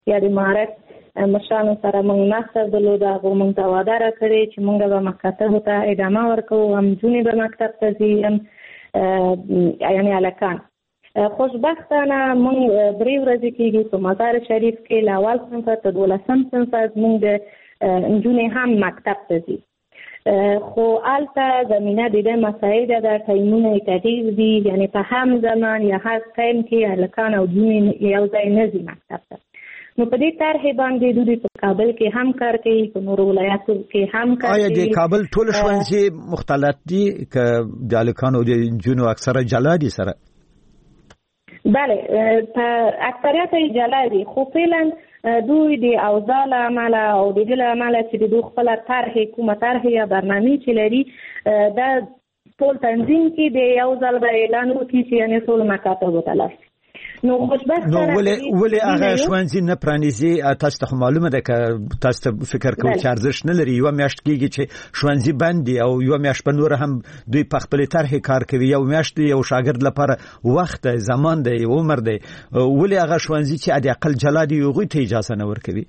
یا د امارت مشرانو سره موږ ناسته درلوده. هغو موږ ته وعده راکړې چې موږ به مکاتبو ته ادامه ورکوو، هم نجونې به مکتب ته ځي، هم یعنې هلکان. خوشبختانه موږ 3 ورځې کېږي په مزار شریف کې له اول صنفه تر 12 صنفه زموږ د نجونې هم مکتب ته ځي. خو هلته زمینه د دې مساعده ده، ټایمونه یې تغییر دي، یعنې په هم زمان یا هر ټایم کې هلکان او نجونې یو ځای نه ځي مکتب ته. نو په دې طرحې باندې دوی په کابل کې هم کار کوي، په نورو ولایاتو کې هم کار کوي. آیا د کابل ټول ښوونځي مختلط دي که د هلکانو او د نجونو اکثره جلا دي سره؟ بله، په اکثریت یې جلا دي، خو فعلا دوی د اوضاع له امله او د دې له امله چې د دوی خپله طرحې کومه طرحې یا برنامې چې لري دا ټول تنظیم کې د یو ځل به اعلان وکړي چې یعنې ټولو مکاتبو ته لاړ شي. نو ولې هغه ښوونځي نه پرانیزي؟ تاسو ته معلومه ده که تاسو ته فکر کوئ چې ارزښت نه لري، یوه میاشت کېږي چې ښوونځي بند دي او یوه میاشت په نور هم دوی په خپلې طرحې کار کوي. یو میاشت یو شاګرد لپاره وخت دی، زمان دی، عمر دی. ولې هغه ښوونځي چې حداقل جلا دي هغوی ته اجازه نه ورکوي؟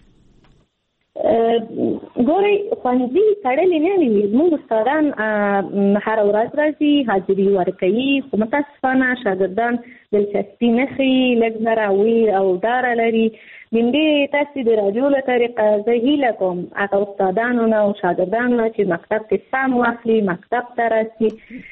ګورئ، ښوونځي تړلي نه دي. زموږ استادان هره ورځ راځي، حاضري ورکوي، خو متاسفانه شاګردان دلچسپي نه ښیي، لږ زره ویر او ډاره لري. د همدې تاسې د راډیو له طریقه زه هیله کوم هغه استادانو نه او شاګردانو نه چې مکتب کې سم واخلي، مکتب ته راسي.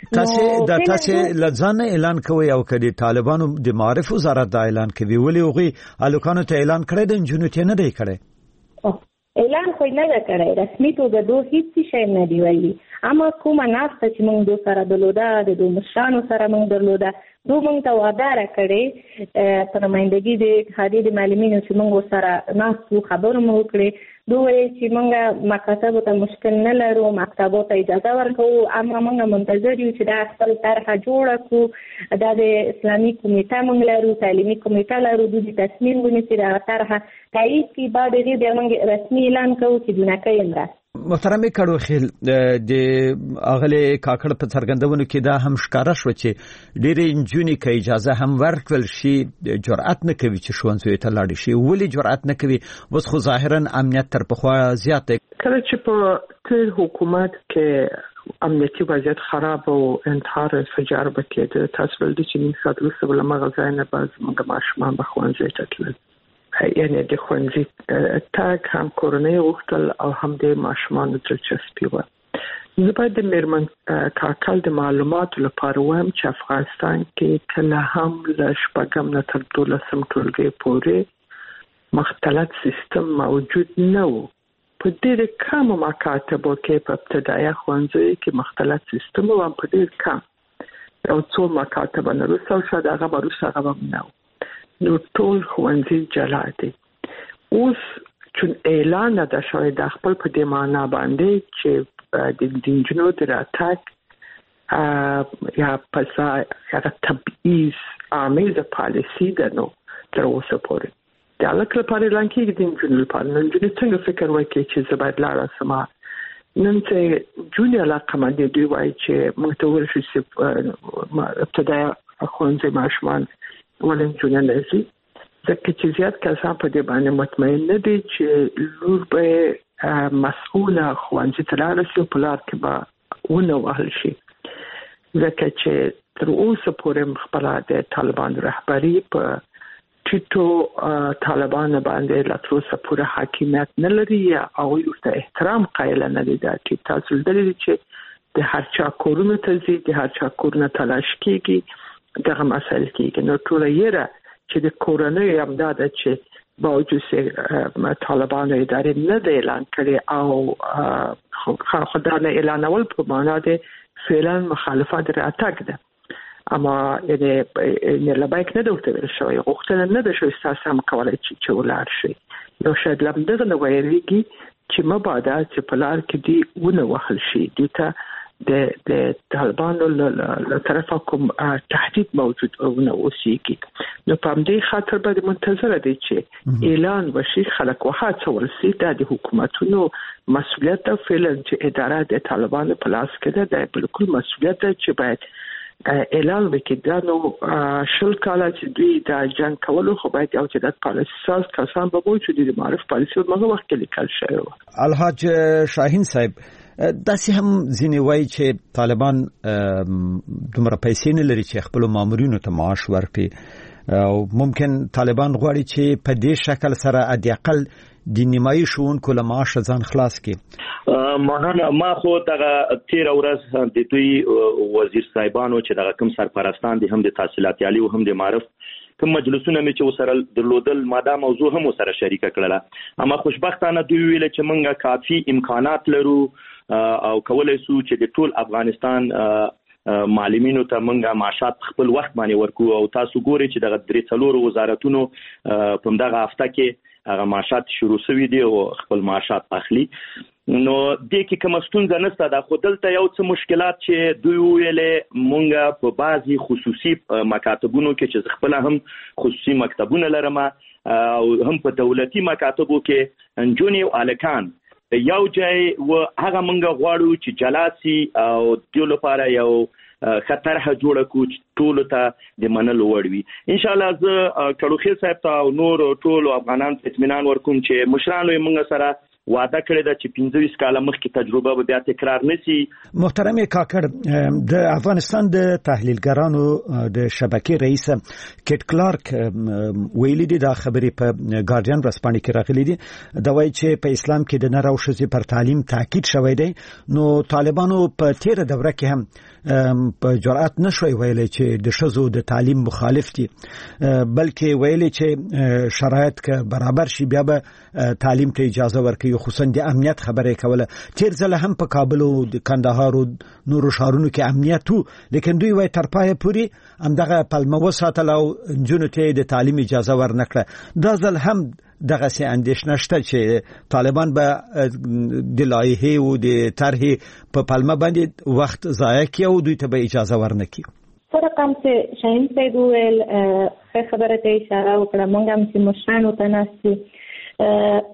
تاسې له ځانه اعلان کوئ او که د طالبانو د معارف وزارت دا اعلان کوي، ولې هغوی هلکانو ته اعلان کړی د نجونو ته نه دی کړی؟ اعلان خو نه ده کړی، رسمي توګه دوی هیڅ شی نه دی ویلي. اما کومه ناسته چې موږ دوی سره درلوده، د دوی مشرانو سره موږ درلوده، دوی موږ ته وعده راکړې په نمایندګي د اتحادیې د معلمینو چې موږ ورسره ناست وو، خبرې مو وکړې. دوی ویل چې موږ مکاتبو ته مشکل نه لرو، مکتبو ته اجازه ورکوو، اما موږ منتظر یو چې دا خپل طرحه جوړه کړو. دا د اسلامي کمیټه موږ لرو، تعلیمي کمیټه لرو، دوی تصمیم ونیسي دا طرحه تایید کړي، بعد هغې بیا موږ رسمي اعلان کوو چې جنکۍ مرسته. محترم کړوخیل، د اغلی کاکړ په څرګندونو کې دا هم ښکاره شو چې ډېرې نجونې که اجازه هم ورکړل شي جرأت نه کوي چې ښوونځیو ته لاړې شي. ولې جرأت نه کوي؟ اوس خو ظاهرا امنیت تر پخوا زیات دی. کله چې په تیر حکومت کې امنیتي وضعیت خراب او انتحار انفجار وکړ، تاسو ولې چې موږ ساتلو سره مغه ځای نه باز موږ ماشومان به ښوونځي ته تلل، یعنی د ښوونځي تاګ هم کورنۍ غوښتل او هم د ماشومانو دلچسپي وه. زه باید د میرمن کاکل د معلوماتو لپاره وایم چې افغانستان کې کله هم له 6 نه تر 12 ټولګي پورې مختلط سیستم موجود نه و. په ډېر کم مکاتبو کې په ابتدایي ښوونځیو کې مختلط سیستم و، په ډېر کم یو څو مکاتبه نه وروسته او شاید هغه وروسته هغه هم نه و. نو ټول ښوونځي جلا دي. اوس چون اعلان ده شوی د خپل په دې معنا باندې چې د نجونو د راتګ یا پسا یا تبعیض آمیز پالیسی ده نو تر اوسه پورې د هلک لپاره اعلان کېږي، د نجونو لپاره. نجونې څنګه فکر وکړي چې زه باید لاړه شم؟ نن چې نجونې علاقمند دي، دوی وایي چې موږ ته وویل شي چې ابتدایي ښوونځي ماشومان ولې نجونې نه ځي، ځکه چې زیات کسان په دې باندې مطمئن نه دي چې لور به مسؤوله ښوونځي ته لاړه شي او په لار کې به ونه وهل شي، ځکه چې تر اوسه پورې خپله د طالبانو رهبري په ټیټو طالبانو باندې لا تر اوسه پورې حاکمیت نه لري یا هغوی ورته احترام قایله نه دي. دا چې تاسو لیدلي چې د هر چا کورونو ته ځي، د هر چا کورونه تلاش کېږي، دغه مسایل کېږي. نو ټوله یې چې د کورنۍ همدا ده چې باوجود طالبانو ادارې نه دی اعلان کړی او خدا نه اعلانول په معنا د فعلا مخالفت راتګ ده. اما یعنی لبایک نه ده ورته ویل شوی، غوښتنه نه ده شوی ستاسو هم کولی چې ولاړ شي. نو شاید لمدغه نه ویلېږي چې مبادا چې په لار کې دی ونه وهل شي، دوی ته د طالبانو له طرفه کوم تهدید موجود نه اوسېږي. نو په همدې خاطر باید منتظره دی چې اعلان وشي، خلک وهڅول شي. دا د حکومتونو مسؤلیت ده. فعلا چې اداره د طالبانو په لاس کې ده، دا بالکل مسؤلیت ده چې باید اعلان وکړي دا نو شل کاله چې دوی د جنگ کولو خو باید یو چې د پالیسي ساز کسان به وایي چې د معرف پالیسي مغه وخت کې لیکل شوی و. الحاج شاهین صاحب داسې هم ځینې وایي چې طالبان دومره پیسې نه لري چې خپل مامورینو ته معاش ورکړي او ممکن طالبان غواړي چې په دې شکل سره ادیقل د نیمایي شونکو له معاش ځان خلاص کړي. مولانا ما خو دغه 13 ورځ د دوی وزیر صاحبانو چې دغه کوم سرپرستان دي هم د تحصیلات عالی او هم د معرف کوم مجلسونه مې چې وسره درلودل ماده موضوع هم وسره شریک کړله اما خوشبختانه دوی ویل چې موږ کافي امکانات لرو او کولای شو چې د ټول افغانستان معلمینو ته موږ معاشات خپل وخت باندې ورکو او تاسو ګورئ چې دغه 3 وزارتونو په دغه هفته کې هغه معاشات شروع شوي دي او خپل معاشات اخلي. نو د کې کوم ستونزه نشته دا خو دلته یو څه مشکلات چې دوی ویلې مونږه په بعضي خصوصي مکاتبونو کې چې خپل هم خصوصي مکتبونه لرم او هم په دولتي مکاتبو کې انجونی او الکان یو ځای و هغه مونږ غواړو چې جلاسي او د لپاره یو خطر جوړه کو ټول ته د منلو وړوي. ان شاء الله ز کړوخیل صاحب ته او نور ټول افغانان اطمینان ورکوم چې مشرانو موږ سره وعده کړی دا چې 15 کاله مخکې تجربه به بیا تکرار نشي. محترم کاکړ د افغانستان د تحلیلګرانو د شبکې رئیس کټ کلارک ویلي دي دا خبرې په ګارډین ورځپاڼه کې راغلي دي دا وایي چې په اسلام کې د نر او ښځې پر تعلیم تاکید شوی دی. نو طالبانو په 13 دوره کې هم په جرأت نشوي ویلي چې د ښځو د تعلیم مخالف دي بلکې ویلي چې شرایط که برابر شي بیا به تعلیم ته اجازه ورکړي خصوصا د امنیت خبره کوله. تیر ځله هم په کابل او د کندهار او نورو ښارونو کې امنیت وو لیکن دوی وایي تر پایه پورې همدغه پلمه وساتله او نجونو ته د تعلیم اجازه ورنکړه. دا ځل هم دغه سي اندیشنه شته چې طالبان به د لایحې او د طرحې په پلمه باندې وخت ضایع کوي او دوی ته به اجازه ورنکړي. سره کوم چې شاهین صاحب ویل خبره ته اشاره وکړه مونږ هم چې مشرانو ته ناستي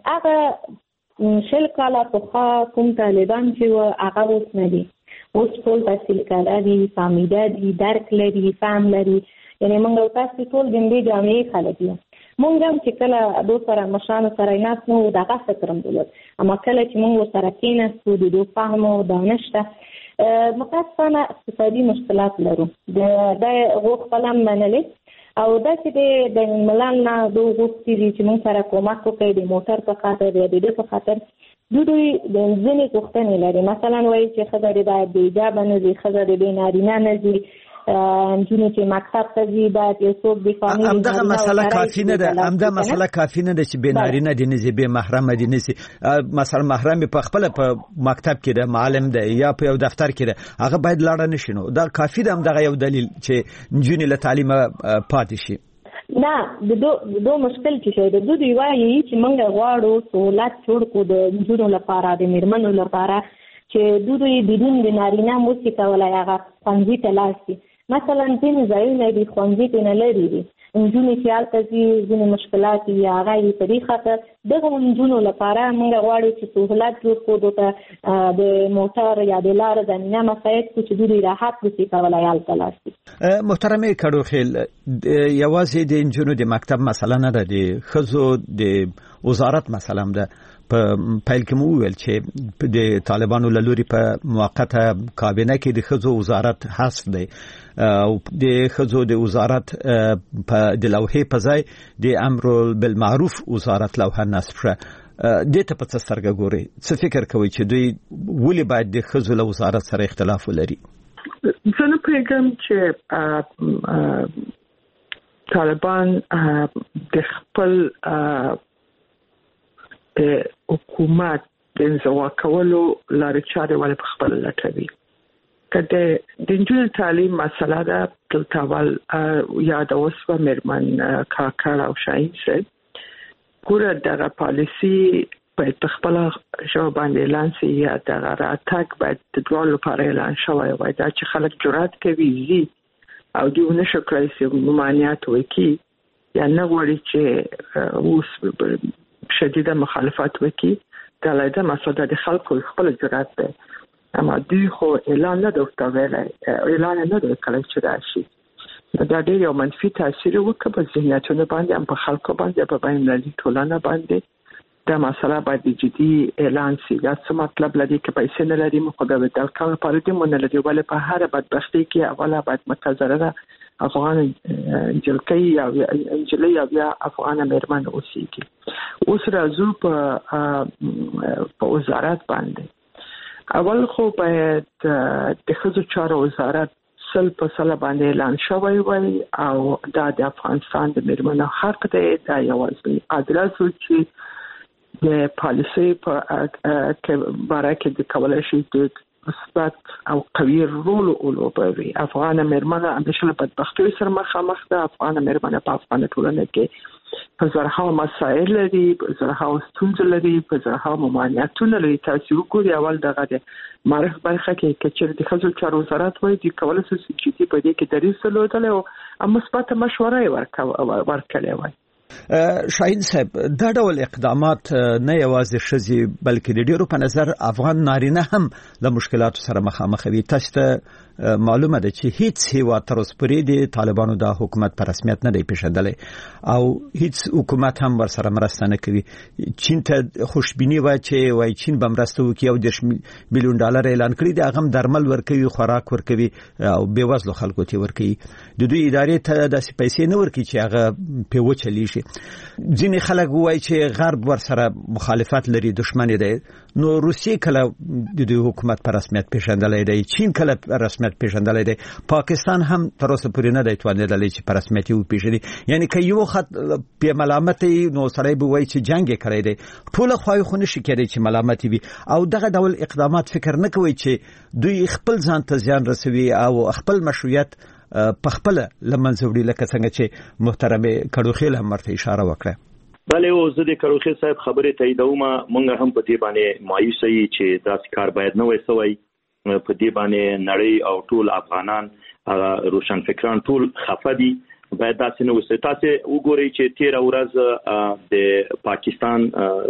هغه شل کاله په کوم طالبان چې هغه اوس نه دي اوس ټول تحصیل کاله دي فامیده دي درک لري فهم لري یعنی مونږ تاسو ټول د دې جامعې خلک یو مونږ هم چې کله دوه سره مشرانو سره ناس نو دغه فکرم درلود اما کله چې مونږ سره کېناستو د دوه فهم او دانشته متاسفانه اقتصادي مشکلات لرو د غوښتل منلې او دا چې د ملان نه دوه غوښتي چې مونږ سره کومک وکړي د موټر په خاطر د دې په خاطر دوی د ځینې غوښتنې لري مثلا وایي چې خبره باید د اجازه نه دي خبره د نارینه نه دي انجونو چې مکتب ته ځي باید یو څوک د فامیل همدغه مسله کافی نه ده همدغه مسله کافی نه ده چې به نارینه دي نه به محرم دي نه مثلا محرم په خپل په مکتب کې ده معلم ده یا په یو دفتر کې ده هغه باید لاړ نه شي. نو دا کافی ده همدغه یو دلیل چې انجونی له تعلیم پاتې شي. نه د دوه مشکل چې د دوی وایي چې موږ غواړو سہولت جوړ کو د انجونو لپاره د میرمنو لپاره چې دوی بدون د نارینه موسیقي ولا هغه څنګه تلاسي مثلا ځینې ځایونه دي ښوونځي ته نه لري دي نجونې چې هلته ځي ځینې مشکلات یا هغه په دې خاطر دغه نجونو لپاره موږ غواړو چې سهولت جوړ کړو ته د موټر یا د لارې زمینه مساعد کړو چې دوی راحت وشي کولی هلته لاړ شي. محترمې کړوخیل یوازې د نجونو د مکتب مسله نه ده د ښځو د وزارت مسله هم ده. په پیل کې مو ویل چې د طالبانو له لوري په موقته کابینه کې د ښځو وزارت حذف دی او د ښځو د وزارت په د لوحې په ځای د امر بالمعروف وزارت لوحه نصب شوه. دې ته په څه سترګه ګورئ؟ څه فکر کوئ چې دوی ولې باید د ښځو له وزارت سره اختلاف ولري؟ زه نه پوهېږم چې طالبان د خپل حکومت د انزوا کولو لارې چارې ولې په خپل لټوي. کله د نجونو تعلیم مسله ده دلته ول یا د وسوه میرمن کاکړ او شاهین صاحب ګوره دغه پالیسی په خپل ژبه باندې اعلان شي یا دغه راتګ باید د ټولو لپاره اعلان شوی وای دا چې خلک جرأت کوي زی او دیو نشو کړی چې ممانعت وکړي یا نه غواړي چې اوس شدیده مخالفت وکړي دا لایده مسله د خلکو خپل جرأت ده اما دوی خو اعلان نه درته ویلای اعلان نه درکړی چې راشي دا ډېر یو منفي تاثیر وکړ په ذهنیتونو باندې هم په خلکو باندې په بین‌المللي ټولنه باندې دا مسله باید جدي اعلان شي دا څه مطلب لري چې پیسې نه لري مقدمه د کار لپاره دې مونږ لري ولې په هر بدبختي کې اوله باید متضرره افغان جلکی یا انجلی یا افغان مېرمن اوسېږي اوس راځو په وزارت باندې اول خو باید د ښځو چارو وزارت سل په سل باندې اعلان شوی وي او دا د افغانستان د مېرمنو حق دی دا یوازې ادرس چې د پالیسي په باره کې د کولای شي د مثبت او قوي رول ولوبوي افغان مېرمنه همیشه له بدبختۍ سره مخامخ ده افغان مېرمنه په افغان ټولنه کې په زرهاو مسایل لري په زرهاو ستونزې لري په زرهاو ممانعتونه لري تاسو وګورئ اول دغه د معرف برخه کې چې د ښځو چارو وزارت وایي چې کولای شي چې په دې کې دریځ درلودل او مثبت مشوره ورکړي وای شاهین صاحب دا ډول اقدامات نه یوازې ښځې بلکې د ډیرو په نظر افغان نارینه هم له مشکلاتو سره مخامخ وي تاسو ته معلومه ده چې هیڅ هیواد تر اوسه پورې د طالبانو د حکومت په رسمیت نه دی پیژندلی او هیڅ حکومت هم ورسره مرسته نه کوي چین ته خوشبیني وه چې وایي چین به مرسته وکړي او $10 میلیون اعلان کړي دي هغه هم درمل ورکوي خوراک ورکوي او بېوزلو خلکو ته ورکوي د دوی ادارې ته داسې پیسې نه ورکوي چې هغه پې وچلیږي ځینې خلک وایي چې غرب ورسره مخالفت لري دشمن دی نو روسیې کله د دوی حکومت په رسمیت پیژندلی دی چین کله په رسمیت پیژندلی دی پاکستان هم تر اوسه پورې نه دی توانېدلی چې په رسمیت یې وپېژني یعنی که یو خط پې ملامت نو سړی به وایي چې جنګ یې کړی دی ټوله خواوې خو نشي کېدی چې ملامت وي او دغه ډول اقدامات فکر نه کوي چې دوی خپل ځان ته زیان رسوي او خپل مشروعیت په خپل لمنځه وړي لکه څنګه چې محترم کړوخیل هم ورته اشاره وکړه بله او زه د کړوخیل صاحب خبرې تاییدوم مونږ هم په دې باندې مایوس یو چې داسې کار باید نه وای سوی په دې باندې نړۍ او ټول افغانان روشن فکران ټول خفه دي باید داسې نه وسي تاسو وګورئ چې 13 ورځ د پاکستان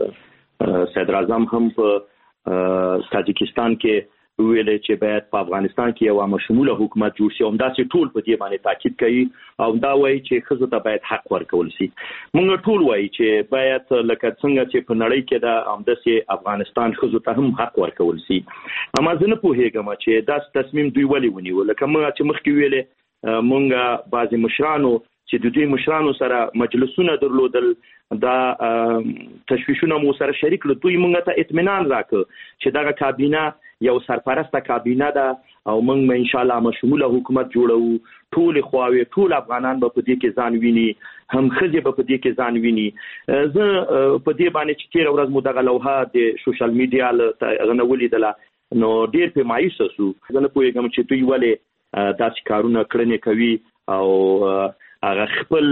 صدر اعظم هم په تاجکستان کې ویل چې باید په افغانستان کې یو مشموله حکومت جوړ شي او داسې ټول په دې باندې تاکید کوي او دا وایي چې ښځو ته باید حق ورکول شي موږ ټول وایي چې باید لکه څنګه چې په نړۍ کې دا همداسې افغانستان ښځو ته هم حق ورکول شي اما زه نه پوهېږم چې دا تصمیم دوی ولې ونیو لکه موږ چې مخکې ویلې موږ بعضې مشرانو چې د دوی مشرانو سره مجلسونه درلودل دا تشویشونه مو سره شریک له دوی موږ ته اطمینان راکړ چې دغه کابینه یو سرپرسته کابینه ده او موږ ان شاء الله مشموله حکومت جوړو ټول خواوې ټول افغانان به په دې کې ځان ویني هم ښځې به په دې کې ځان ویني زه په دې باندې چې 13 ورځ مو دغه لوحه د سوشل میډیا له ولیدله نو ډېر په مایوس شو زه نه پوهېږم چې دوی ولې داسې کارونه کړنې کوي او هغه خپل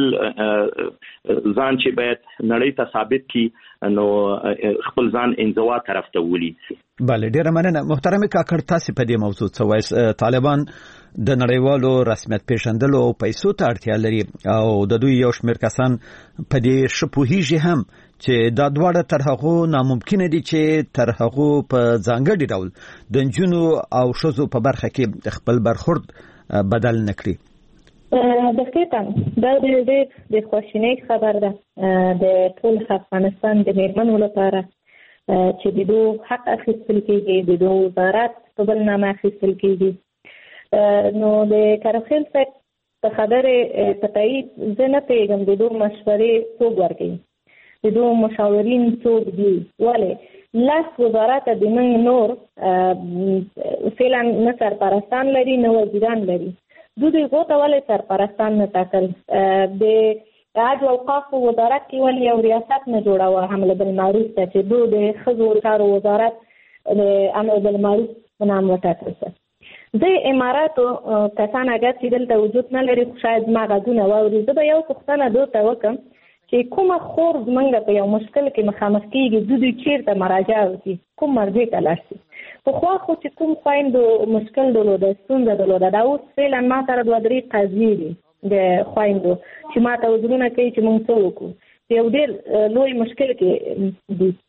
ځان چې باید نړۍ ته ثابت کړي نو خپل ځان انزوا طرف ته ولي بله ډیره مننه محترم کاکړ تاسو په دې موضوع څه وایي طالبان د نړیوالو رسمیت پیژندلو او پیسو ته اړتیا لري او د دوی یو شمېر کسان په دې ښه پوهیږي هم چې دا دواړه تر هغو ناممکن دي چې تر هغو په ځانګړي ډول د نجونو او ښځو په برخه کې خپل برخورد بدل نکړي دقیقاً دا د خوشینۍ خبر ده د ټول افغانستان د مېرمنو لپاره چې د دوی حق اخیستل کېږي د دوی وزارت په بل نامه اخیستل کېږي نو د کړوخیل صاحب په خبرې په تایید زه نه پوهېږم د دوی مشورې څوک ورکوي د دوی مشاورین څوک دي ولې لاس وزارت د موږ نور فعلا نه سرپرستان لري نه وزیران لري دوی غوته ولې سرپرستان نه ټاکل د عدل او اوقاف وزارت کې ولې یو ریاست نه جوړاوه حمله بالمعروف ته چې دوی د ښځو چارو وزارت د امر بالمعروف په نام وټاکل شو د اماراتو کسان اگر چې دلته وجود نه لري شاید ما غږونه واوري زه به یو پوښتنه دوی ته وکړم چې کومه خور زمونږ په یو مشکل کې مخامخ کېږي دوی چیرته مراجعه وکړي کوم مرجع ته لاړ شي پخوا خو چې کوم خویندو مشکل درلوده ستونزه درلوده دا اوس فعلا ما سره 2-3 قضیې دي د خویندو چې ما ته وزرونه کوي چې موږ څه وکړو یو ډېر لوی مشکل کې دي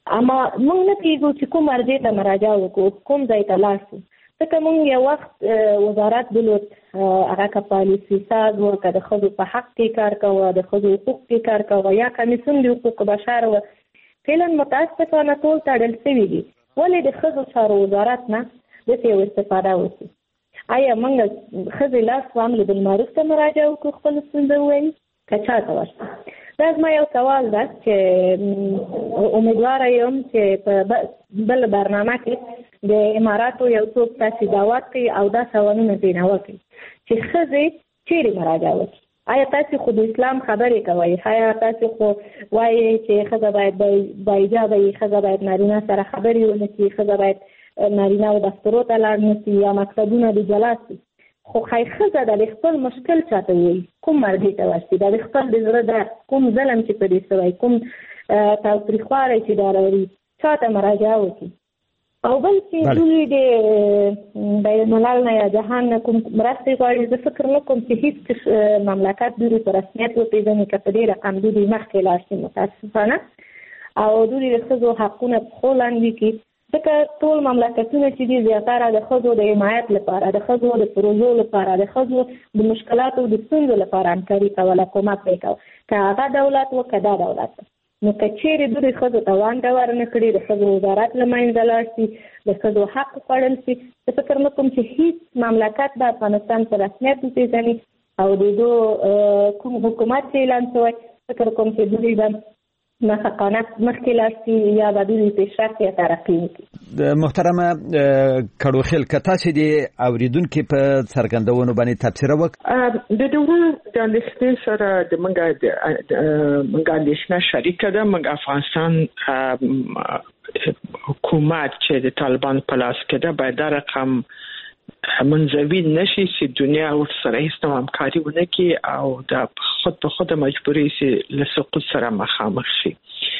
اما موږ نه کېږو چې کوم مرجع ته مراجعه وکړو، کوم ځای ته لاړ شو. ځکه موږ یو وخت وزارت درلود، هغه که پالیسي ساز و، که د ښځو په حق کې کار کوه، د ښځو حقوق کې کار کوه، یا کمیسیون د حقوق بشر و، فعلا متاسفانه ټول تړل شوي دي. ولې د ښځو چارو وزارت نه داسې یو استفاده وشي؟ آیا موږ ښځې لاس وامر بالمعروف ته مراجعه وکړو، خپله ستونزه ووایي که چا ته ورشي؟ دا زما یو سوال ده چې امیدواره یم چې په بل برنامه کې د اماراتو یو څوک تاسې دعوت کوي او دا سوالونه ترېنه وکړي چې ښځې چیرې مراجعه وکړي. آیا تاسې خو د اسلام خبرې کوئ؟ آیا تاسې خو وایي چې ښځه باید باحجابه وي، ښځه باید نارینه سره خبرې ونه کړي، ښځه باید نارینه و دفترو ته لاړ نه شي یا مکتبونه د جلا شي. خو ښځه د خپل مشکل چاته وایي، کوم مرجع ته ورشي، د خپل د زړه درد، کوم ظلم چې پرې شوی، کوم تاوتریخوالی چې دا لري، چاته مراجعه وکړي. او بل چې دوی د بین الملل نه یا جهان نه کوم مرستې غواړي، زه فکر نه کوم چې هېڅ مملکت دوی په رسمیت وپېژني که په دې رقم دوی مخکې لاړ شي متاسفانه، او دوی د ښځو حقونه په پښو لاندې کړي. ځکه ټول مملکتونه چې دي زیاتره د ښځو د حمایت لپاره، د ښځو د پروژو لپاره، د ښځو د مشکلاتو د ستونزو لپاره همکاري کوله، کومک یې کوه، که هغه دولت و که دا دولت. نو که چیرې دوی ښځو ته وانګه ورنه کړي، د ښځو وزارت له منځه لاړ شي، د ښځو حق خوړل شي، زه فکر نه کوم چې هېڅ مملکت د افغانستان په رسمیت وپېژني او د دوی کوم حکومت چې اعلان شوی، فکر کوم چې دوی به مسقانه مخکې لاړ شي یا به دوی پیشرفت یا ترقي وکړي. محترمه کړوخیل، که تاسې د اورېدونکي په څرګندونو باندې تبصره وکړئ. د دوی د اندېښنې سره د موږ اندېښنه شریکه ده. موږ افغانستان حکومت چې د طالبان په لاس کې ده باید دا رقم منزوی نشي چې دنیا ورسره هیڅ نوع همکاري ونه کړي او د خود په خود مجبوري شي له سقوط سره مخامخ شي.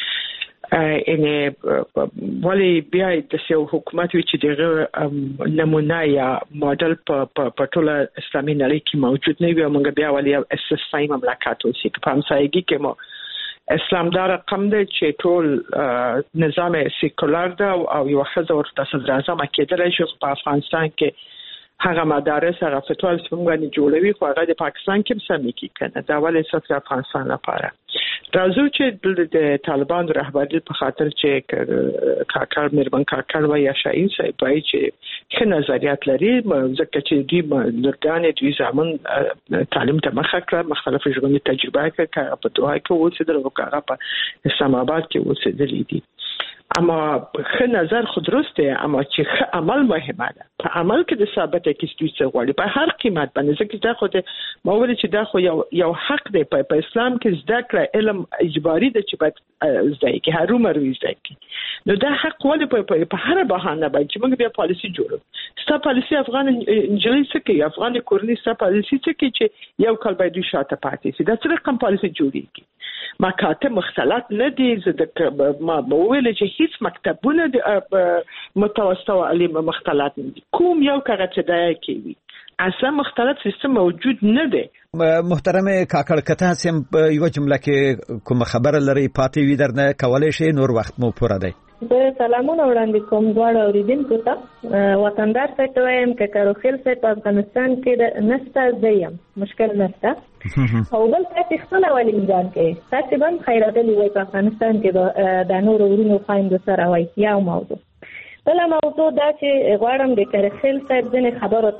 ولی بیا د یو حکومت چې دغه نمونه یا ماډل په ټوله اسلامي نړۍ کې موجود نه وي، موږ بیا ولی یو استثنایی مملکت اوسي په همسایګي کې مو اسلام دا رقم دی چې ټول نظام سیکولر ده او یو ښځه ورته صدر اعظم کېدلی شي. په افغانستان کې هغه مدارس هغه فتوا چې موږ جوړوي خو هغه د پاکستان کې هم سمې کې کنه. دا ولې صرف افغانستان لپاره راځو چې د طالبان رهبری په خاطر چې کاکړ میرمن کاکړ و یا شاهین صاحب وایي چې ښه نظریات لري، ځکه چې دوی لورګانې دوی زامن تعلیم ته مخه کړه، مختلف ژوندۍ تجربه کړه، که په دوحه کې اوسېدل او که هغه په اسلام آباد کې اوسېدلي دي. اما ښه نظر خو درست دی، اما چې ښه عمل مهمه ده. په عمل کې د ثابته کې دوی څه غواړي په هر قیمت باندې، ځکه دا خو ما ویل چې دا خو یو حق دی. په اسلام کې زده کړه علم اجباري ده چې باید زده کړي، هرومرو زده کړي. نو دا حق ولې په هر بهانه باندې چې موږ بیا پالیسي جوړو. ستا پالیسي افغان انجلۍ څه کوي، افغان کورنۍ ستا پالیسي څه کوي چې یو کال باید دوی شاته پاتې شي. دا څه رقم پالیسي جوړیږي؟ مکاتب مختلط نه دي. ما ویل چې هیڅ مکتبونه د متوسط او عالی مختلط نه دي. کوم یو کاغذ چې دا کوي اصلا مختلط سیستم موجود نه دی. محترم کاکړ، که تاسو هم په یو جمله کې کوم خبره لري پاتې وي درنه کولای شئ، نور وخت مو پوره دی. د سلامونه وړاندې کوم دواړو اوریدونکو ته. وطندار ته وایم چې کاروخیل په افغانستان کې نشته زیم مشکل نشته او بل تاسو خپل ولې ځان کې تاسو هم خیرات لري په افغانستان کې د نور ورونو خويندو سره وای یو موضوع. بل موضوع دا چې غواړم د کاروخیل صاحب ځنې خبرو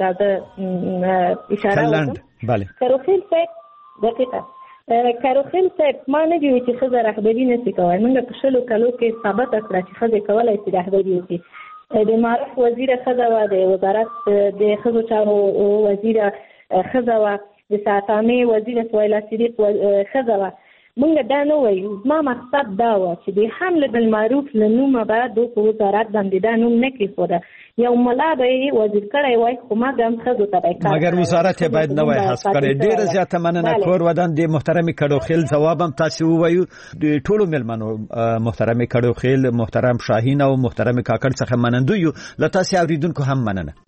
ته اشاره وکړم. بله کاروخیل صاحب دقیقه کاروخیل صاحب ما نه دی چې ښځه رهبري نشي کولی. موږ په شلو کلو کې ثابت کړه چې ښځې کولی شي رهبري وکړي. د معارف وزیره ښځه وه، د وزارت د ښځو چارو وزیره ښځه وه، د ساتامې وزیره سویلا صدیق ښځه وه. موږ دا نه وایو، زما مقصد دا و چې د حمل بالمعروف له نومه به دوی په وزارت باندې دا نوم نه کېښوده. یو ملا به یې وزیر کړی وای خو ما هم ښځو ته به کار مګر وزارت یې باید نه وای حذف کړی. ډېره زیاته مننه کور ودان د محترم کړوخیل. ځواب هم تاسو ووایو د ټولو مېلمنو محترم کړوخیل، محترم شاهین او محترم کاکړ څخه منندوی یو. له تاسو اوریدونکو هم مننه.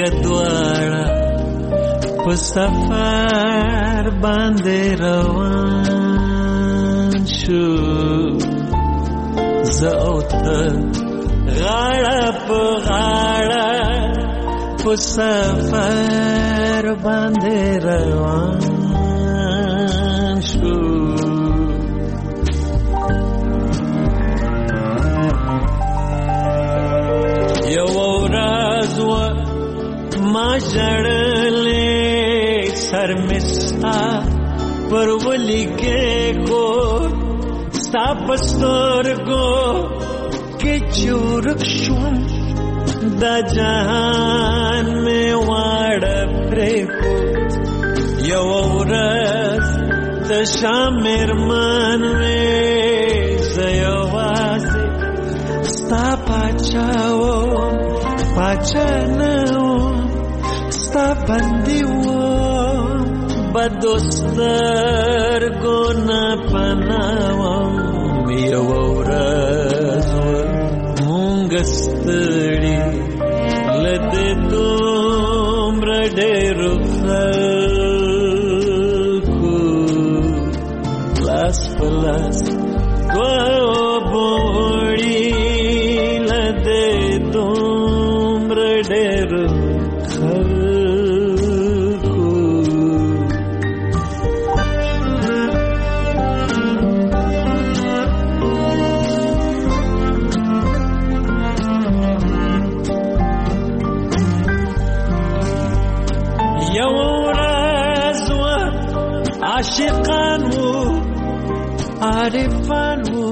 دواړه په سفر باندې روان شو زه او ته غاړه په غاړه په سفر باندې روان شو یو ورځ ما ژړلې سر مې ستا پر ولیکې کو ستا په سترګو کې چورک شوم دا جهان مې واړه پرېښود یو ورځ د شام مېرمن مې زه یوازې ستا پاچا وم پاچا نه وم ستا بندي وم بدو سترګو نه پناه وم یو ورځ مونږ ستړي له دې دومره ډېرو خلکو لاس په لاس دوبوړي له دې دومره ډېرو خلکو عاشقان و عارفان و